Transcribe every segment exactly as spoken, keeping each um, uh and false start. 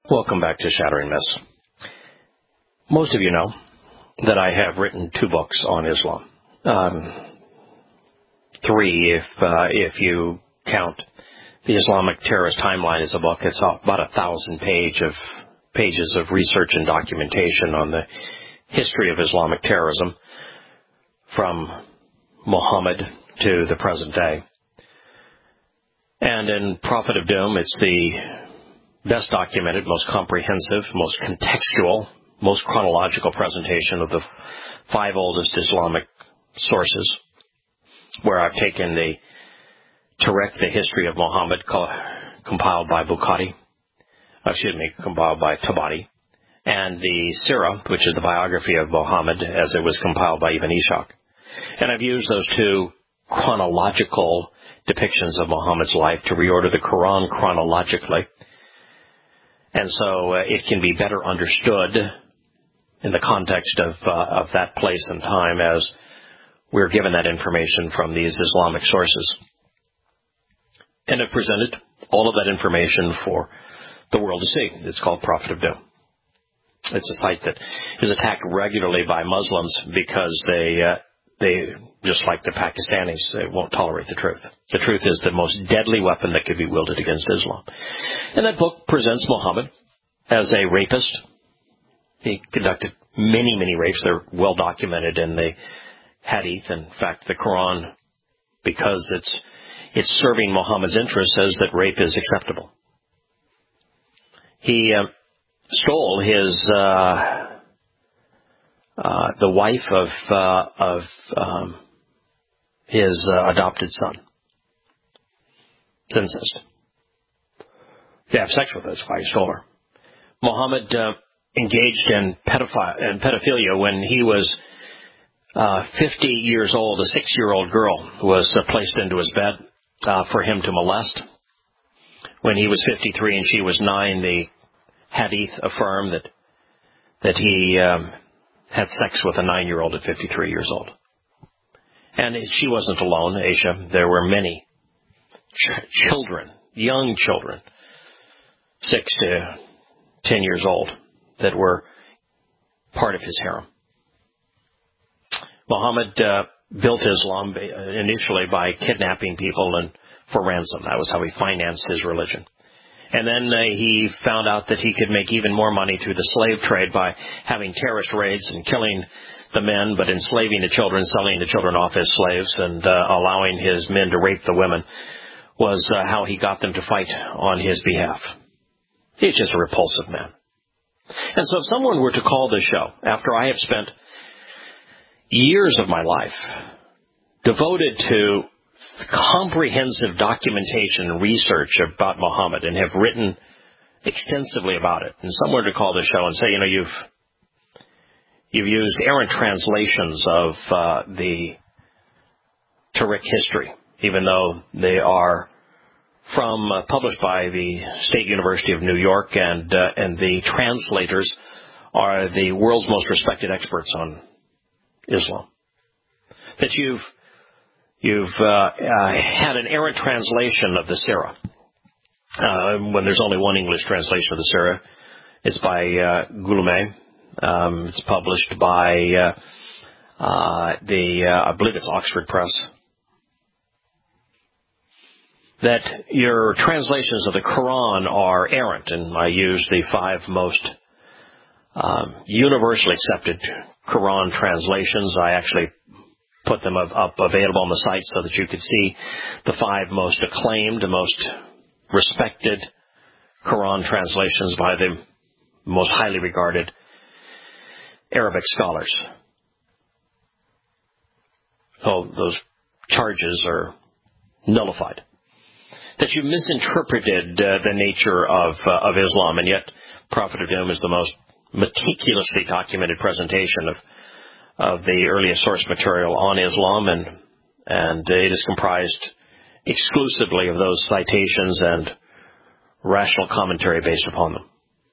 Welcome back to Shattering Myths. Most of you know that I have written two books on Islam. Um, three, if uh, if you count the Islamic Terrorist Timeline as a book. It's about a thousand page of pages of research and documentation on the history of Islamic terrorism from Muhammad to the present day. And in Prophet of Doom, it's the best documented, most comprehensive, most contextual, most chronological presentation of the five oldest Islamic sources, where I've taken the Tariq, the history of Muhammad, compiled by Bukhari, excuse me, compiled by Tabari, and the Sirah, which is the biography of Muhammad, as it was compiled by Ibn Ishaq. And I've used those two chronological depictions of Muhammad's life to reorder the Quran chronologically. And so uh, it can be better understood in the context of, uh, of that place and time as we're given that information from these Islamic sources. And I've presented all of that information for the world to see. It's called Prophet of Doom. It's a site that is attacked regularly by Muslims because they, uh, they, just like the Pakistanis, they won't tolerate the truth. The truth is the most deadly weapon that could be wielded against Islam. And that book presents Muhammad as a rapist. He conducted many, many rapes. They're well documented in the Hadith. In fact, the Quran, because it's it's serving Muhammad's interest, says that rape is acceptable. He uh, stole his uh, uh, the wife of uh, of um, his uh, adopted son. It's incest. To have sex with her, that's why he stole her. Muhammad uh, engaged in, pedophi- in pedophilia when he was uh, fifty years old. A six-year-old girl was uh, placed into his bed uh, for him to molest. When he was fifty-three and she was nine, the Hadith affirm that that he um, had sex with a nine-year-old at fifty-three years old. And she wasn't alone, Aisha. There were many ch- children, young children, six to ten years old, that were part of his harem. Muhammad uh, built Islam initially by kidnapping people and for ransom. That was how he financed his religion. And then uh, he found out that he could make even more money through the slave trade by having terrorist raids and killing the men, but enslaving the children, selling the children off as slaves, and uh, allowing his men to rape the women was uh, how he got them to fight on his behalf. He's just a repulsive man. And so if someone were to call this show, after I have spent years of my life devoted to comprehensive documentation and research about Muhammad and have written extensively about it, and someone were to call this show and say, you know, you've you've used errant translations of uh, the Tariq history, even though they are from uh, published by the State University of New York, and uh, and the translators are the world's most respected experts on Islam. That you've you've uh, uh, had an errant translation of the Sirah. Uh, when there's only one English translation of the Sirah, it's by uh, Gulame. Um, it's published by uh, uh, the uh, I believe it's Oxford Press. That your translations of the Quran are errant, and I use the five most um, universally accepted Quran translations. I actually put them up available on the site so that you could see the five most acclaimed, most respected Quran translations by the most highly regarded Arabic scholars. So those charges are nullified. That you misinterpreted uh, the nature of uh, of Islam, and yet Prophet of Doom is the most meticulously documented presentation of of the earliest source material on Islam, and and it is comprised exclusively of those citations and rational commentary based upon them.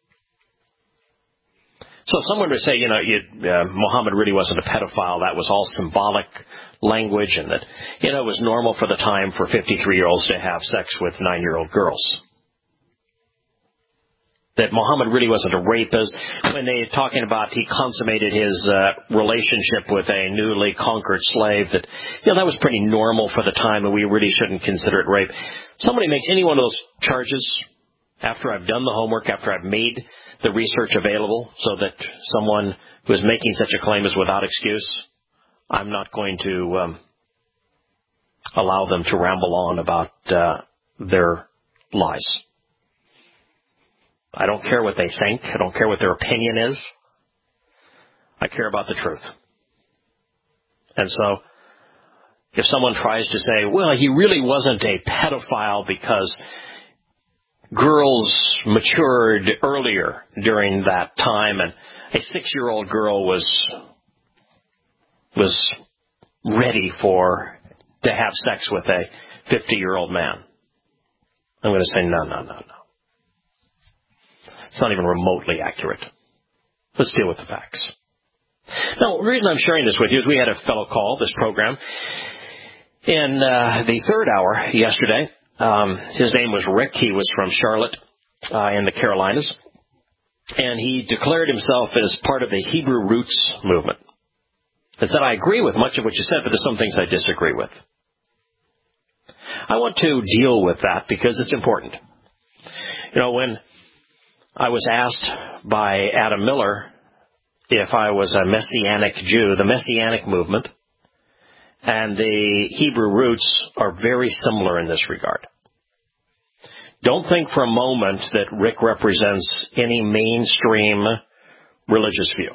So if someone were to say, you know, you, uh, Muhammad really wasn't a pedophile, that was all symbolic language, and that, you know, it was normal for the time for fifty-three-year-olds to have sex with nine-year-old girls. that Muhammad really wasn't a rapist. When they're talking about he consummated his uh, relationship with a newly conquered slave, that, you know, that was pretty normal for the time, and we really shouldn't consider it rape. Somebody makes any one of those charges after I've done the homework, after I've made the research available so that someone who is making such a claim is without excuse, I'm not going to um, allow them to ramble on about uh, their lies. I don't care what they think. I don't care what their opinion is. I care about the truth. And so, if someone tries to say, well, he really wasn't a pedophile because girls matured earlier during that time and a six-year-old girl was was ready for to have sex with a fifty-year-old man, I'm going to say, no, no, no, no. It's not even remotely accurate. Let's deal with the facts. Now, the reason I'm sharing this with you is we had a fellow call this program in uh, the third hour yesterday. Um, his name was Rick. He was from Charlotte uh, in the Carolinas. And he declared himself as part of the Hebrew Roots movement. And said, I agree with much of what you said, but there's some things I disagree with. I want to deal with that because it's important. You know, when I was asked by Adam Miller if I was a Messianic Jew, the Messianic movement and the Hebrew roots are very similar in this regard. Don't think for a moment that Rick represents any mainstream religious view.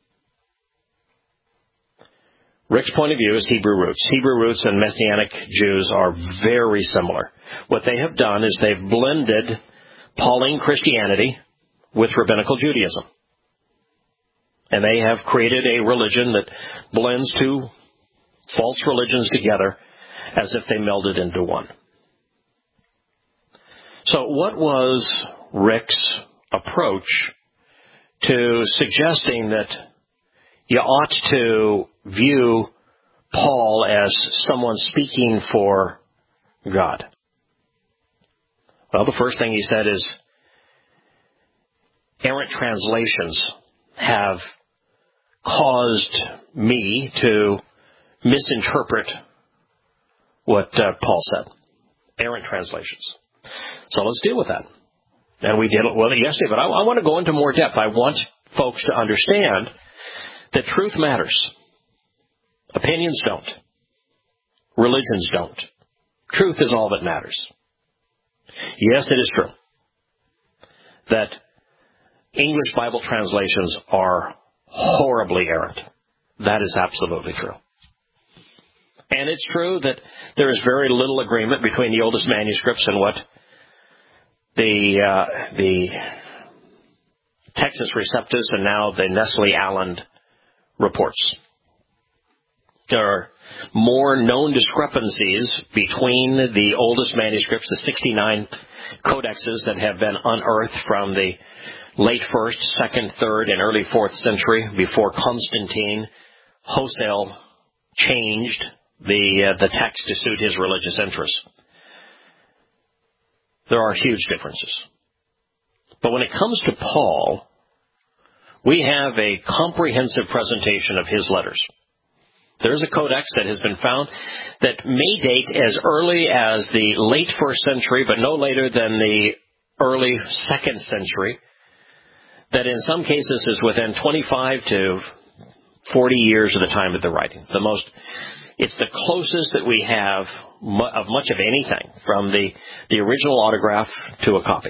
Rick's point of view is Hebrew roots. Hebrew roots and Messianic Jews are very similar. What they have done is they've blended Pauline Christianity with rabbinical Judaism. And they have created a religion that blends two false religions together as if they melded into one. So what was Rick's approach to suggesting that you ought to view Paul as someone speaking for God? Well, the first thing he said is, errant translations have caused me to misinterpret what uh, Paul said. Errant translations. So let's deal with that. And we did it well yesterday, but I, I want to go into more depth. I want folks to understand that truth matters. Opinions don't. Religions don't. Truth is all that matters. Yes, it is true that English Bible translations are horribly errant. That is absolutely true. And it's true that there is very little agreement between the oldest manuscripts and what the uh, the Textus Receptus and now the Nestle-Aland reports. There are more known discrepancies between the oldest manuscripts, the sixty-nine codexes that have been unearthed from the late first, second, third, and early fourth century before Constantine wholesale changed the uh, the text to suit his religious interests. There are huge differences. But when it comes to Paul, we have a comprehensive presentation of his letters. There's a codex that has been found that may date as early as the late first century, but no later than the early second century, that in some cases is within twenty-five to forty years of the time of the writing. The most, it's the closest that we have of much of anything from the, the original autograph to a copy.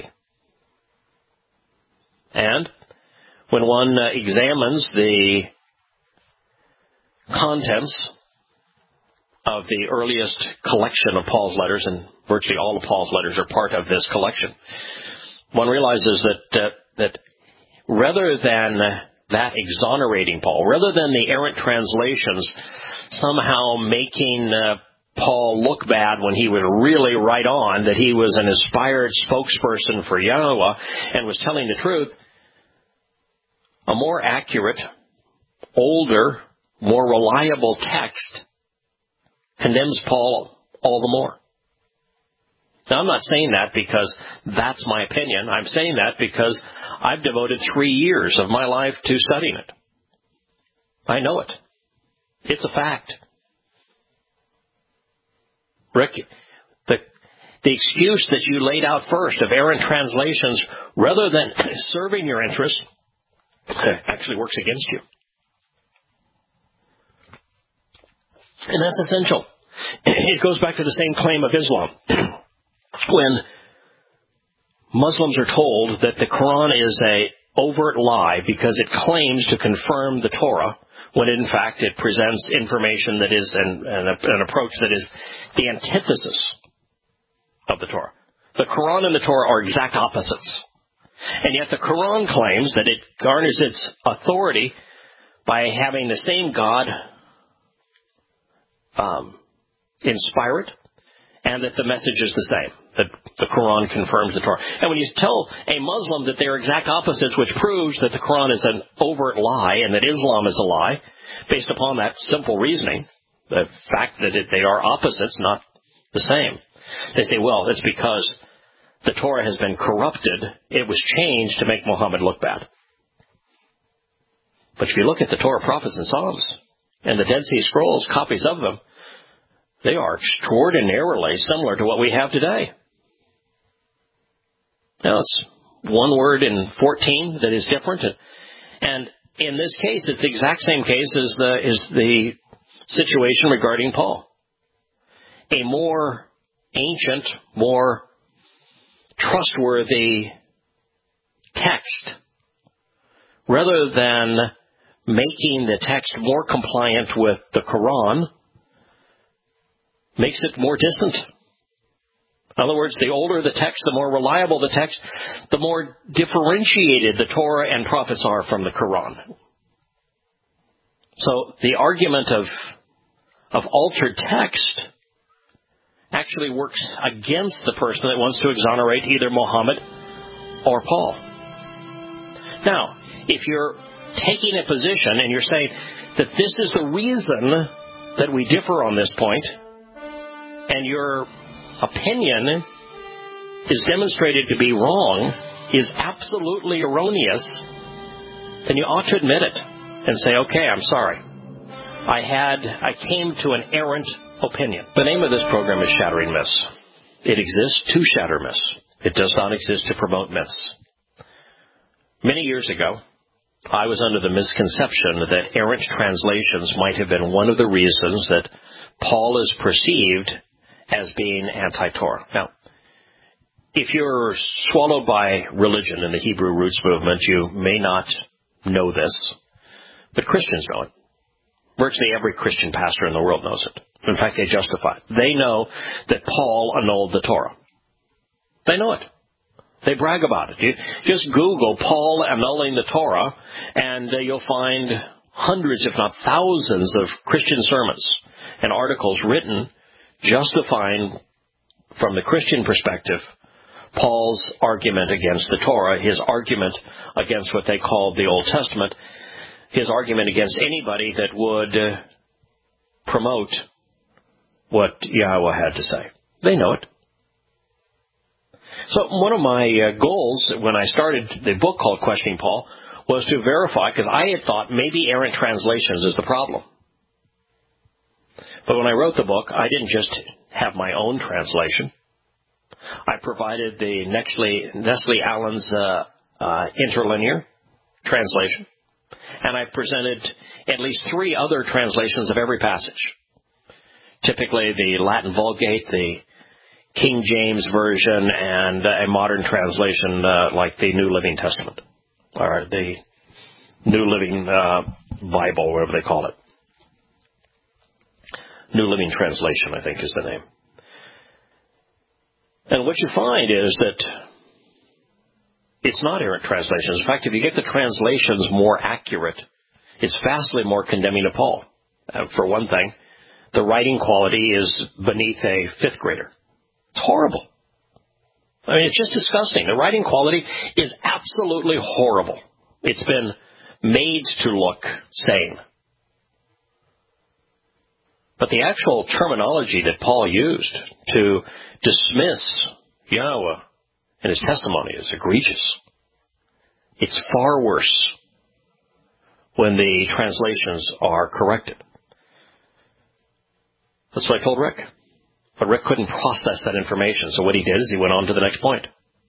And when one uh, examines the contents of the earliest collection of Paul's letters, and virtually all of Paul's letters are part of this collection, one realizes that uh, that rather than that exonerating Paul, rather than the errant translations somehow making uh, Paul look bad when he was really right on, that he was an inspired spokesperson for Yahweh and was telling the truth, a more accurate, older, more reliable text condemns Paul all the more. Now, I'm not saying that because that's my opinion. I'm saying that because I've devoted three years of my life to studying it. I know it. It's a fact. Rick, the, the excuse that you laid out first of errant translations, rather than serving your interests, actually works against you. And that's essential. It goes back to the same claim of Islam. When Muslims are told that the Quran is a overt lie because it claims to confirm the Torah, when in fact it presents information that is an, an, an approach that is the antithesis of the Torah. The Quran and the Torah are exact opposites. And yet the Quran claims that it garners its authority by having the same God um, inspire it, and that the message is the same, that the Quran confirms the Torah. And when you tell a Muslim that they are exact opposites, which proves that the Quran is an overt lie and that Islam is a lie, based upon that simple reasoning, the fact that it, they are opposites, not the same, they say, well, it's because the Torah has been corrupted. It was changed to make Muhammad look bad. But if you look at the Torah, prophets, and Psalms, and the Dead Sea Scrolls, copies of them, they are extraordinarily similar to what we have today. Now, it's one word in fourteen that is different. And in this case, it's the exact same case as the, is the situation regarding Paul. A more ancient, more trustworthy text, rather than making the text more compliant with the Quran, makes it more distant. In other words, the older the text, the more reliable the text, the more differentiated the Torah and prophets are from the Quran. So the argument of, of altered text actually works against the person that wants to exonerate either Muhammad or Paul. Now, if you're taking a position and you're saying that this is the reason that we differ on this point, and your opinion is demonstrated to be wrong, is absolutely erroneous, then you ought to admit it and say, okay, I'm sorry. I had, I came to an errant opinion. The name of this program is Shattering Myths. It exists to shatter myths. It does not exist to promote myths. Many years ago, I was under the misconception that errant translations might have been one of the reasons that Paul is perceived as being anti-Torah. Now, if you're swallowed by religion in the Hebrew roots movement, you may not know this, but Christians know it. Virtually every Christian pastor in the world knows it. In fact, they justify it. They know that Paul annulled the Torah. They know it. They brag about it. You just Google Paul annulling the Torah, and uh, you'll find hundreds, if not thousands, of Christian sermons and articles written justifying, from the Christian perspective, Paul's argument against the Torah, his argument against what they called the Old Testament, his argument against anybody that would uh, promote what Yahweh had to say. They know it. So one of my uh, goals when I started the book called Questioning Paul was to verify, because I had thought maybe errant translations is the problem. But when I wrote the book, I didn't just have my own translation. I provided the Nestle, Nestle Allen's uh, uh, interlinear translation. And I presented at least three other translations of every passage. Typically the Latin Vulgate, the King James Version, and a modern translation uh, like the New Living Testament, or the New Living uh, Bible, whatever they call it. New Living Translation, I think, is the name. And what you find is that it's not errant translations. In fact, if you get the translations more accurate, it's vastly more condemning to Paul. Uh, for one thing, the writing quality is beneath a fifth grader. It's horrible. I mean, it's just disgusting. The writing quality is absolutely horrible. It's been made to look sane. But the actual terminology that Paul used to dismiss Yahweh and his testimony is egregious. It's far worse when the translations are corrected. That's what I told Rick. But Rick couldn't process that information, so what he did is he went on to the next point.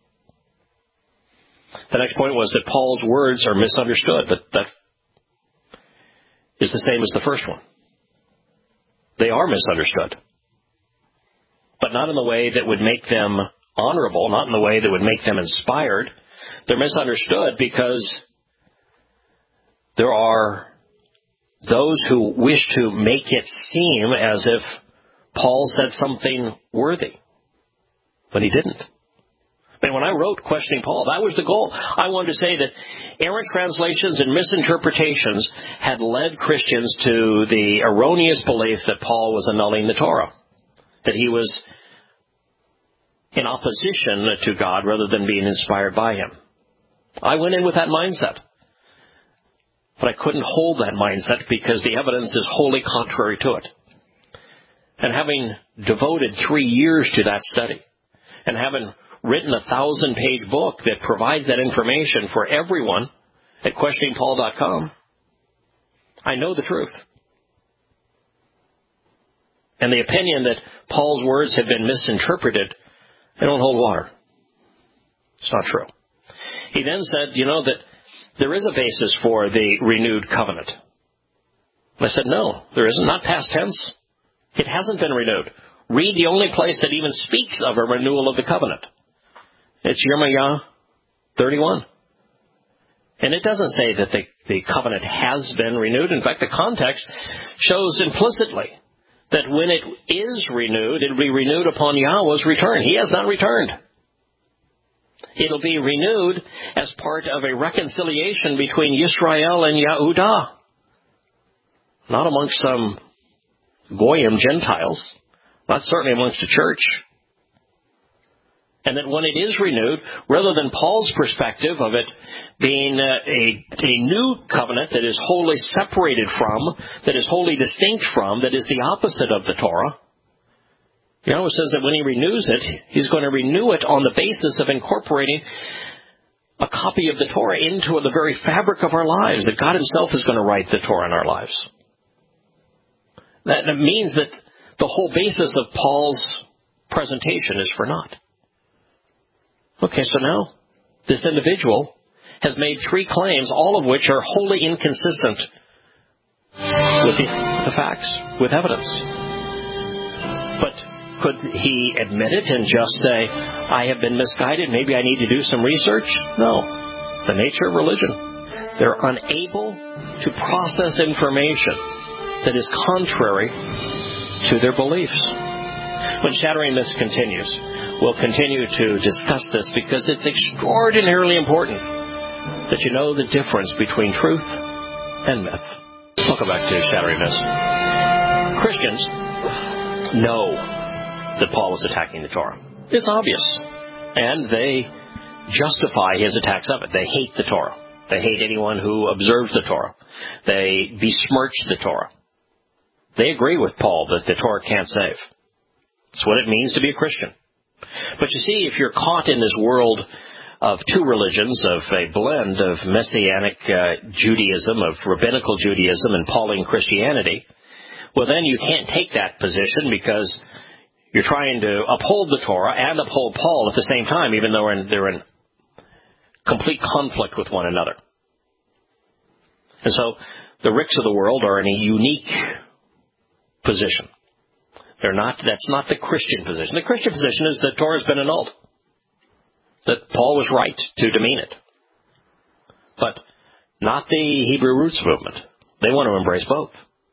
The next point was that Paul's words are misunderstood. That, that is the same as the first one. They are misunderstood. But not in the way that would make them honorable, not in the way that would make them inspired. They're misunderstood because there are those who wish to make it seem as if Paul said something worthy, but he didn't. I mean, when I wrote Questioning Paul, that was the goal. I wanted to say that errant translations and misinterpretations had led Christians to the erroneous belief that Paul was annulling the Torah, that he was in opposition to God rather than being inspired by him. I went in with that mindset. But I couldn't hold that mindset because the evidence is wholly contrary to it. And having devoted three years to that study, and having written a thousand-page book that provides that information for everyone at questioning paul dot com, I know the truth. And the opinion that Paul's words have been misinterpreted, they don't hold water. It's not true. He then said, you know, that there is a basis for the renewed covenant. And I said, no, there isn't. Not past tense. It hasn't been renewed. Read the only place that even speaks of a renewal of the covenant. It's Yirmiah thirty-one. And it doesn't say that the, the covenant has been renewed. In fact, the context shows implicitly that when it is renewed, it will be renewed upon Yahweh's return. He has not returned. It'll be renewed as part of a reconciliation between Yisrael and Yahudah. Not amongst some Goyim Gentiles. Not certainly amongst the church. And that when it is renewed, rather than Paul's perspective of it being a, a, a new covenant that is wholly separated from, that is wholly distinct from, that is the opposite of the Torah, Yahweh says that when he renews it, he's going to renew it on the basis of incorporating a copy of the Torah into the very fabric of our lives, that God himself is going to write the Torah in our lives. That means that the whole basis of Paul's presentation is for naught. Okay, so now this individual has made three claims, all of which are wholly inconsistent with the, the facts, with evidence. But could he admit it and just say, I have been misguided, maybe I need to do some research? No. The nature of religion. They're unable to process information that is contrary to their beliefs. When Shattering Myths continues, we'll continue to discuss this because it's extraordinarily important that you know the difference between truth and myth. Welcome back to Shattering Myths. Christians know that Paul was attacking the Torah. It's obvious. And they justify his attacks of it. They hate the Torah. They hate anyone who observes the Torah. They besmirch the Torah. They agree with Paul that the Torah can't save. It's what it means to be a Christian. But you see, if you're caught in this world of two religions, of a blend of Messianic uh, Judaism, of rabbinical Judaism and Pauline Christianity, well, then you can't take that position because you're trying to uphold the Torah and uphold Paul at the same time, even though they're in, they're in complete conflict with one another. And so the Ricks of the world are in a unique position. They're not, that's not the Christian position. The Christian position is that Torah has been annulled. That Paul was right to demean it. But not the Hebrew Roots movement. They want to embrace both.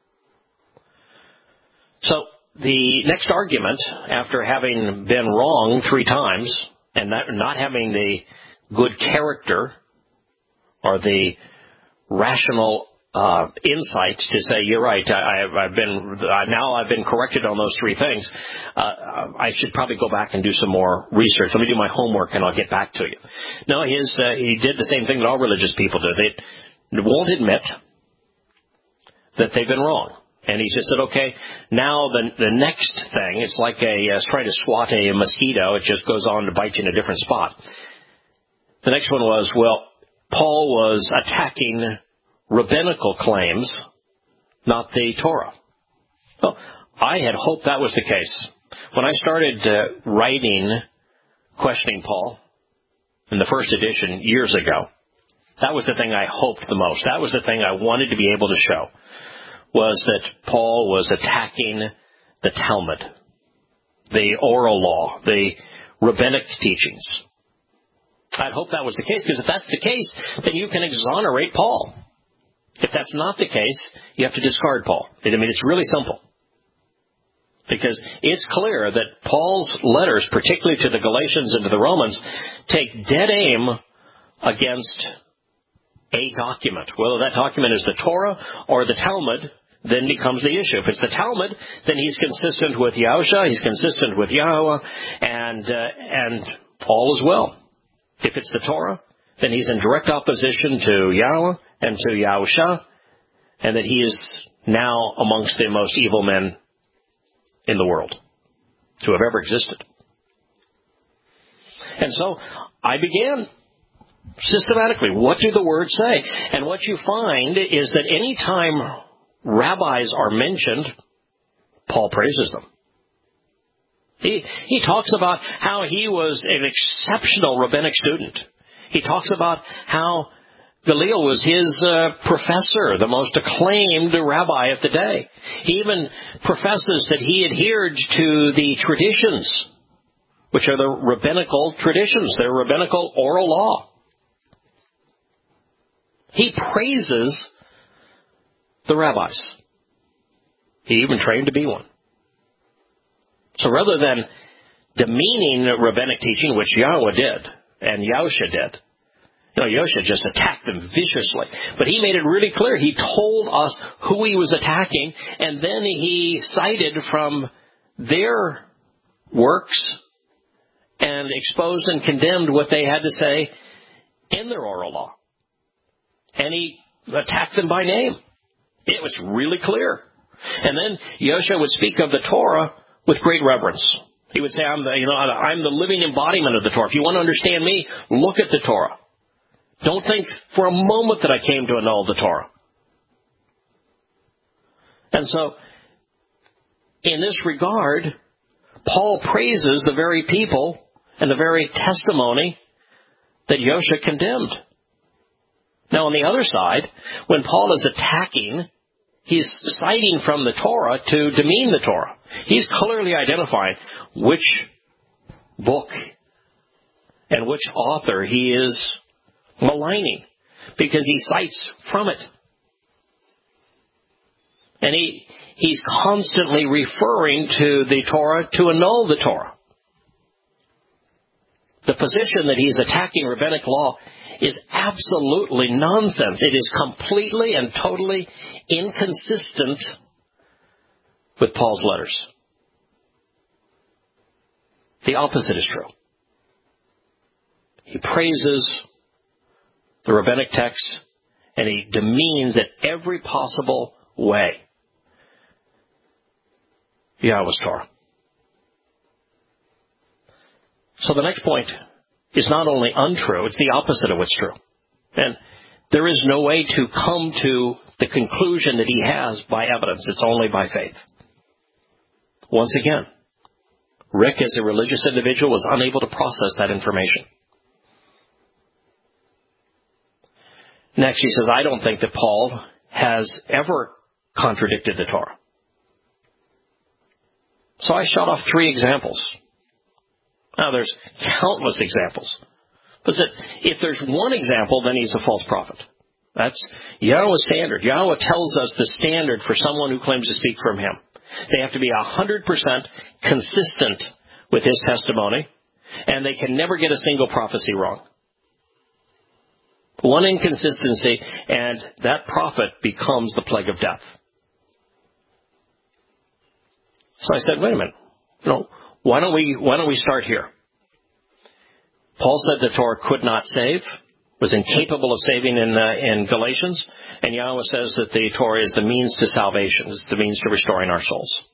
So the next argument, after having been wrong three times and not, not having the good character or the rational Uh, insight to say, you're right, I, I've been, uh, now I've been corrected on those three things. Uh, I should probably go back and do some more research. Let me do my homework and I'll get back to you. No, his, uh, he did the same thing that all religious people do. They won't admit that they've been wrong. And he just said, okay, now the the next thing, it's like a uh, trying to swat a mosquito. It just goes on to bite you in a different spot. The next one was, well, Paul was attacking rabbinical claims, not the Torah. Well, I had hoped that was the case. When I started uh, writing Questioning Paul in the first edition years ago, that was the thing I hoped the most. That was the thing I wanted to be able to show, was that Paul was attacking the Talmud, the oral law, the rabbinic teachings. I'd hope that was the case, because if that's the case, then you can exonerate Paul. If that's not the case, you have to discard Paul. I mean, it's really simple. Because it's clear that Paul's letters, particularly to the Galatians and to the Romans, take dead aim against a document. Whether that document is the Torah or the Talmud, then becomes the issue. If it's the Talmud, then he's consistent with Yahusha, he's consistent with Yahweh, and, uh, and all is well. If it's the Torah, then he's in direct opposition to Yahweh and to Yahusha, and that he is now amongst the most evil men in the world to have ever existed. And so I began systematically, what do the words say? And what you find is that any time rabbis are mentioned, Paul praises them. He, he talks about how he was an exceptional rabbinic student. He talks about how Gamaliel was his uh, professor, the most acclaimed rabbi of the day. He even professes that he adhered to the traditions, which are the rabbinical traditions, their rabbinical oral law. He praises the rabbis. He even trained to be one. So rather than demeaning rabbinic teaching, which Yahweh did, and Yahusha did, you know, Yahusha just attacked them viciously. But he made it really clear. He told us who he was attacking, and then he cited from their works and exposed and condemned what they had to say in their oral law. And he attacked them by name. It was really clear. And then Yahusha would speak of the Torah with great reverence. He would say, I'm the, you know, I'm the living embodiment of the Torah. If you want to understand me, look at the Torah. Don't think for a moment that I came to annul the Torah. And so, in this regard, Paul praises the very people and the very testimony that Yahusha condemned. Now, on the other side, when Paul is attacking, he's citing from the Torah to demean the Torah. He's clearly identifying which book and which author he is maligning, because he cites from it. And he he's constantly referring to the Torah to annul the Torah. The position that he's attacking rabbinic law is absolutely nonsense. It is completely and totally inconsistent with Paul's letters. The opposite is true. He praises the rabbinic text, and he demeans in every possible way Yahweh's Torah. So the next point is not only untrue, it's the opposite of what's true. And there is no way to come to the conclusion that he has by evidence. It's only by faith. Once again, Rick, as a religious individual, was unable to process that information. Next, he says, I don't think that Paul has ever contradicted the Torah. So I shot off three examples. Now, there's countless examples. But if there's one example, then he's a false prophet. That's Yahweh's standard. Yahweh tells us the standard for someone who claims to speak from him. They have to be one hundred percent consistent with his testimony, and they can never get a single prophecy wrong. One inconsistency, and that prophet becomes the plague of death. So I said, wait a minute. You know, why don't we, why don't we start here? Paul said the Torah could not save. was incapable of saving in, uh, in Galatians. And Yahweh says that the Torah is the means to salvation, is the means to restoring our souls.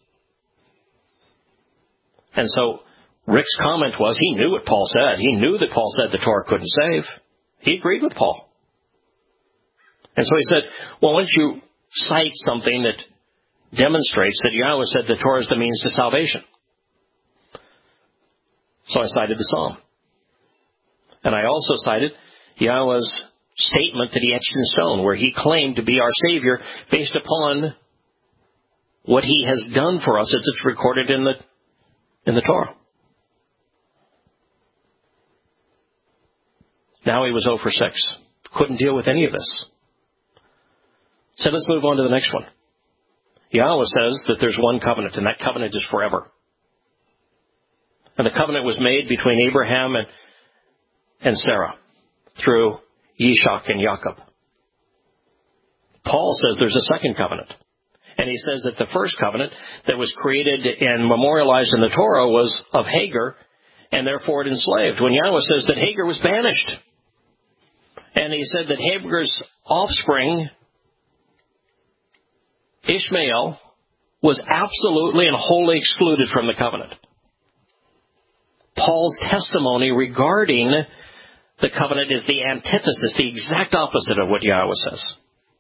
And so Rick's comment was he knew what Paul said. He knew that Paul said the Torah couldn't save. He agreed with Paul. And so he said, well, why don't you cite something that demonstrates that Yahweh said the Torah is the means to salvation? So I cited the Psalm. And I also cited Yahweh's statement that he etched in stone, where he claimed to be our Savior based upon what he has done for us as it's recorded in the in the Torah. Now he was zero for six. Couldn't deal with any of this. So let's move on to the next one. Yahweh says that there's one covenant, and that covenant is forever. And the covenant was made between Abraham and, and Sarah through Yishak and Jacob. Paul says there's a second covenant. And he says that the first covenant that was created and memorialized in the Torah was of Hagar, and therefore it enslaved. When Yahweh says that Hagar was banished. And he said that Hagar's offspring, Ishmael, was absolutely and wholly excluded from the covenant. Paul's testimony regarding the covenant is the antithesis, the exact opposite of what Yahweh says.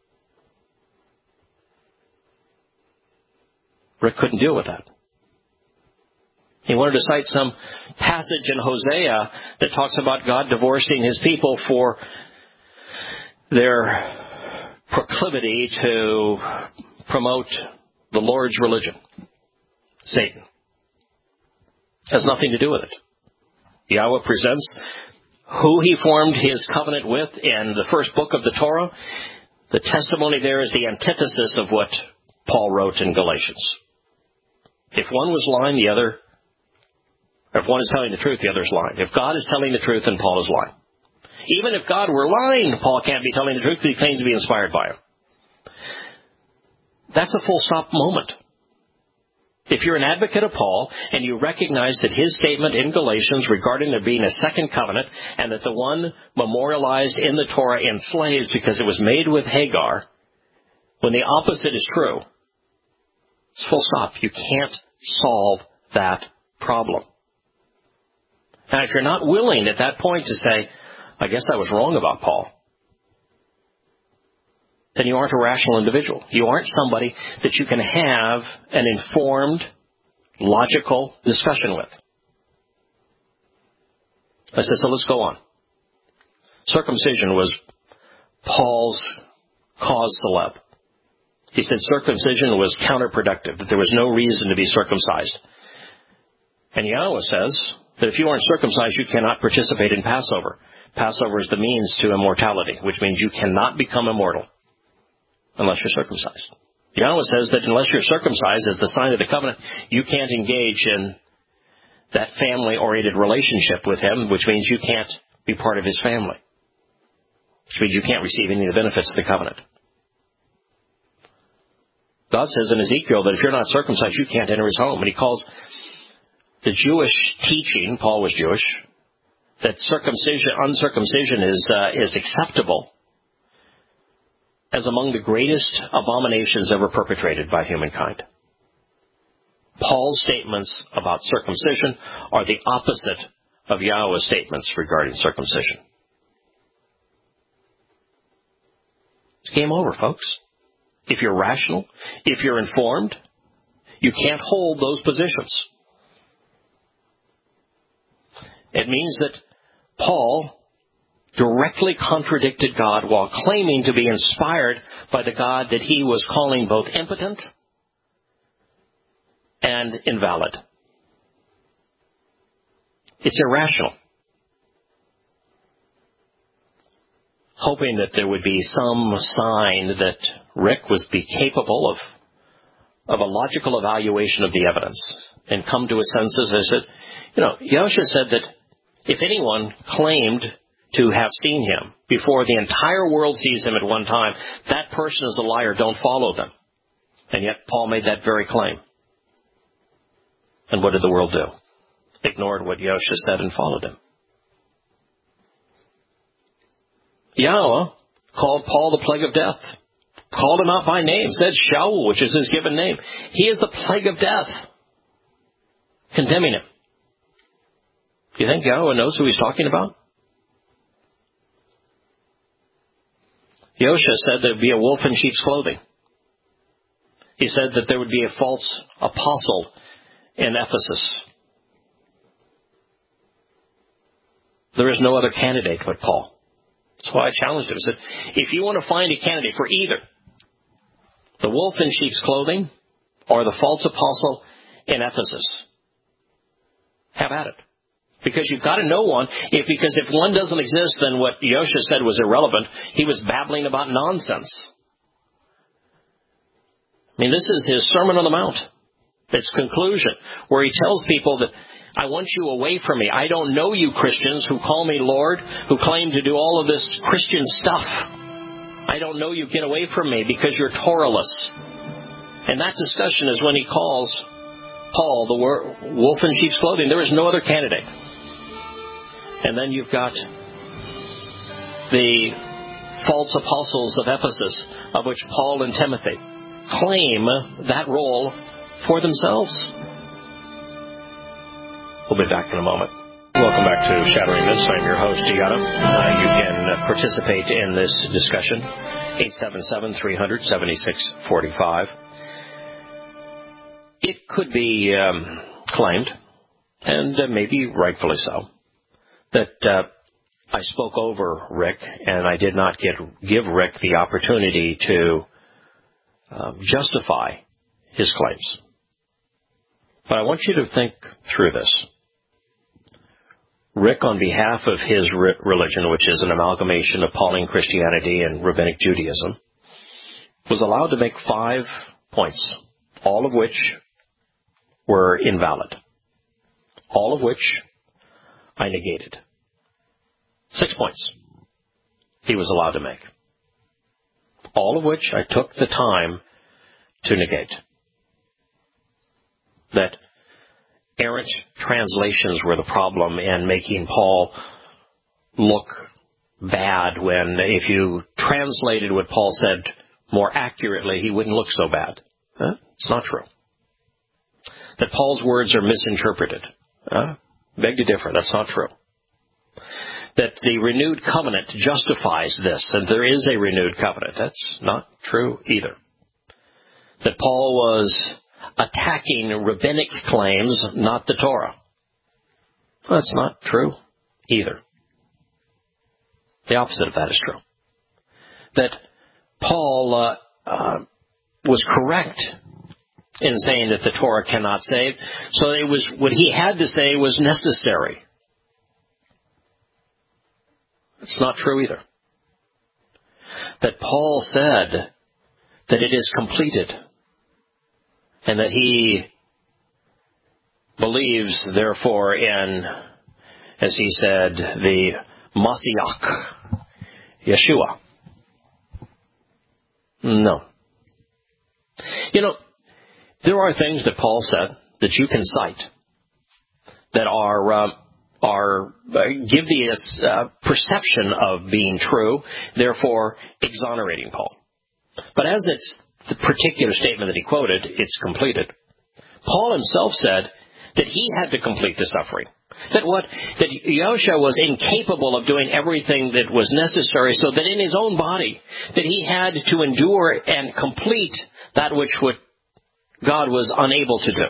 Rick couldn't deal with that. He wanted to cite some passage in Hosea that talks about God divorcing his people for their proclivity to promote the Lord's religion. Satan. Has nothing to do with it. Yahweh presents who he formed his covenant with in the first book of the Torah. The testimony there is the antithesis of what Paul wrote in Galatians. If one was lying, the other, if one is telling the truth, the other is lying. If God is telling the truth, then Paul is lying. Even if God were lying, Paul can't be telling the truth because he claims to be inspired by him. That's a full stop moment. If you're an advocate of Paul and you recognize that his statement in Galatians regarding there being a second covenant and that the one memorialized in the Torah enslaves because it was made with Hagar, when the opposite is true, it's full stop. You can't solve that problem. Now, if you're not willing at that point to say, I guess I was wrong about Paul, then you aren't a rational individual. You aren't somebody that you can have an informed, logical discussion with. I said, so let's go on. Circumcision was Paul's cause célèbre. He said circumcision was counterproductive, that there was no reason to be circumcised. And Yahweh says that if you aren't circumcised, you cannot participate in Passover. Passover is the means to immortality, which means you cannot become immortal unless you're circumcised. Yahweh says that unless you're circumcised as the sign of the covenant, you can't engage in that family-oriented relationship with him, which means you can't be part of his family, which means you can't receive any of the benefits of the covenant. God says in Ezekiel that if you're not circumcised, you can't enter his home. And he calls the Jewish teaching, Paul was Jewish, that circumcision, uncircumcision is, uh, is acceptable as among the greatest abominations ever perpetrated by humankind. Paul's statements about circumcision are the opposite of Yahweh's statements regarding circumcision. It's game over, folks. If you're rational, if you're informed, you can't hold those positions. It means that Paul directly contradicted God while claiming to be inspired by the God that he was calling both impotent and invalid. It's irrational. Hoping that there would be some sign that Rick was be capable of, of a logical evaluation of the evidence and come to his senses. I said, you know, Yosha said that if anyone claimed to have seen him before the entire world sees him at one time, that person is a liar, don't follow them. And yet Paul made that very claim. And what did the world do? Ignored what Yosha said and followed him. Yahweh called Paul the plague of death. Called him out by name. Said Shaul, which is his given name. He is the plague of death. Condemning him. Do you think Yahweh knows who he's talking about? Yosha said there would be a wolf in sheep's clothing. He said that there would be a false apostle in Ephesus. There is no other candidate but Paul. That's why I challenged him. I said, if you want to find a candidate for either the wolf in sheep's clothing or the false apostle in Ephesus, have at it. Because you've got to know one. If, because if one doesn't exist, then what Yosha said was irrelevant. He was babbling about nonsense. I mean, this is his Sermon on the Mount. Its conclusion, where he tells people that, I want you away from me. I don't know you Christians who call me Lord, who claim to do all of this Christian stuff. I don't know you. Get away from me because you're Torahless. And that discussion is when he calls Paul the wolf in sheep's clothing. There is no other candidate. And then you've got the false apostles of Ephesus, of which Paul and Timothy claim that role for themselves. We'll be back in a moment. Welcome back to Shattering Myths. I'm your host, Gianna. Uh, you can uh, participate in this discussion. eight seven seven, three hundred, seventy-six forty-five. It could be um, claimed, and uh, maybe rightfully so, that uh, I spoke over Rick, and I did not get, give Rick the opportunity to um, justify his claims. But I want you to think through this. Rick, on behalf of his re- religion, which is an amalgamation of Pauline Christianity and Rabbinic Judaism, was allowed to make five points, all of which were invalid, all of which I negated. Six points he was allowed to make, all of which I took the time to negate. That errant translations were the problem in making Paul look bad, when if you translated what Paul said more accurately, he wouldn't look so bad. Huh? It's not true. That Paul's words are misinterpreted. Huh? Beg to differ. That's not true. That the renewed covenant justifies this, and there is a renewed covenant. That's not true either. That Paul was attacking rabbinic claims, not the Torah. That's not true either. The opposite of that is true. That Paul uh, uh, was correct in saying that the Torah cannot save, so it was what he had to say was necessary. It's not true either. That Paul said that it is completed, and that he believes, therefore, in, as he said, the Mashiach, Yeshua. No. You know, there are things that Paul said that you can cite that are uh, are uh, give the uh, perception of being true, therefore exonerating Paul. But as it's the particular statement that he quoted, it's completed. Paul himself said that he had to complete the suffering. That what that Yosha was incapable of doing everything that was necessary, so that in his own body that he had to endure and complete that which would God was unable to do.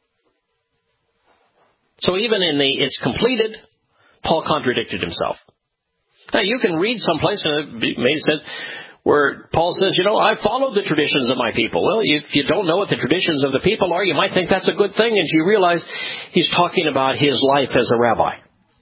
So even in the it's completed, Paul contradicted himself. Now you can read someplace, and it may said, where Paul says, you know, I followed the traditions of my people. Well, if you don't know what the traditions of the people are, you might think that's a good thing, and you realize he's talking about his life as a rabbi.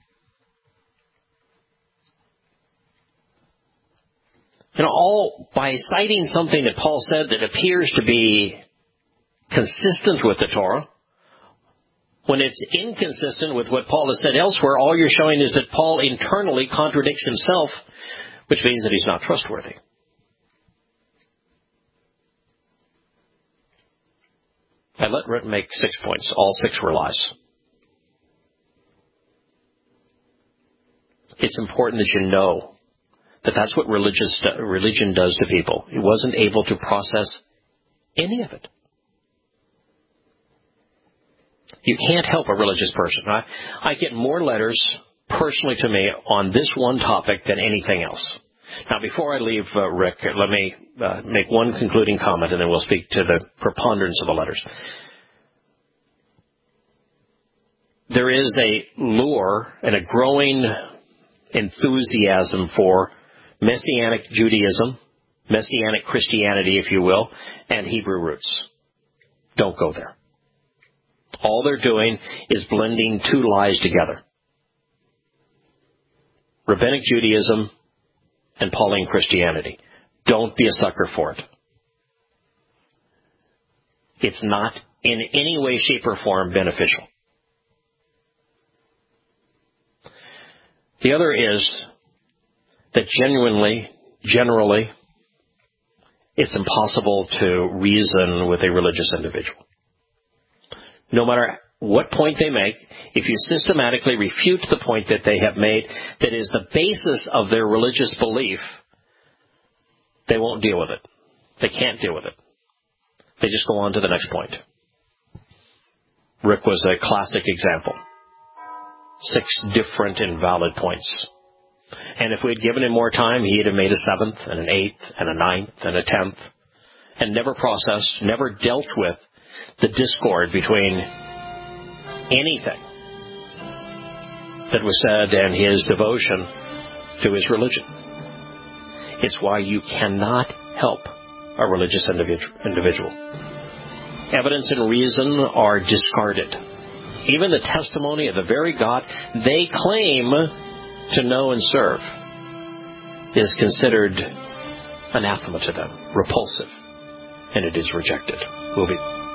You know, all by citing something that Paul said that appears to be consistent with the Torah, when it's inconsistent with what Paul has said elsewhere, all you're showing is that Paul internally contradicts himself, which means that he's not trustworthy. I let Rick make six points. All six were lies. It's important that you know that that's what religious religion does to people. He wasn't able to process any of it. You can't help a religious person. I, I get more letters personally to me on this one topic than anything else. Now, before I leave, uh, Rick, let me uh, make one concluding comment, and then we'll speak to the preponderance of the letters. There is a lure and a growing enthusiasm for Messianic Judaism, Messianic Christianity, if you will, and Hebrew roots. Don't go there. All they're doing is blending two lies together. Rabbinic Judaism and Pauline Christianity. Don't be a sucker for it. It's not in any way, shape, or form beneficial. The other is that genuinely, generally, it's impossible to reason with a religious individual. No matter what point they make, if you systematically refute the point that they have made that is the basis of their religious belief, they won't deal with it. They can't deal with it. They just go on to the next point. Rick was a classic example. Six different invalid points. And if we'd given him more time, he'd have made a seventh and an eighth and a ninth and a tenth and never processed, never dealt with the discord between anything that was said and his devotion to his religion. It's why you cannot help a religious individual. Evidence and reason are discarded. Even the testimony of the very God they claim to know and serve is considered anathema to them, repulsive, and it is rejected. We'll be